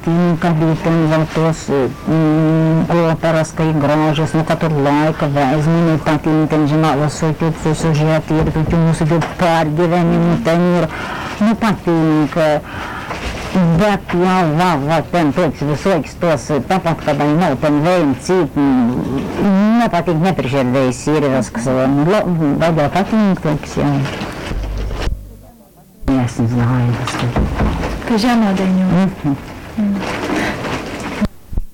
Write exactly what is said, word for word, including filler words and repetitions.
patīk, ka bija ten tos mm, operas, ka ir grožas, nu, ka tur laika vēzmi, nu, patīk, ten žināla soķu, tu sužēti, ir tu mūsu tu pārģeveni, nu, ten ir, nu, patīk, bet jau, vēl, vēl, ten toks visoks tos, tāpat, kad viņi nav ten vējumi cīt, nepatīk, neprižērdējas sīrivas, kas vaļā patīk, toks, jā. Es nezināju, kas tur. Ka žēnādēņu. Mm-hmm. Mm.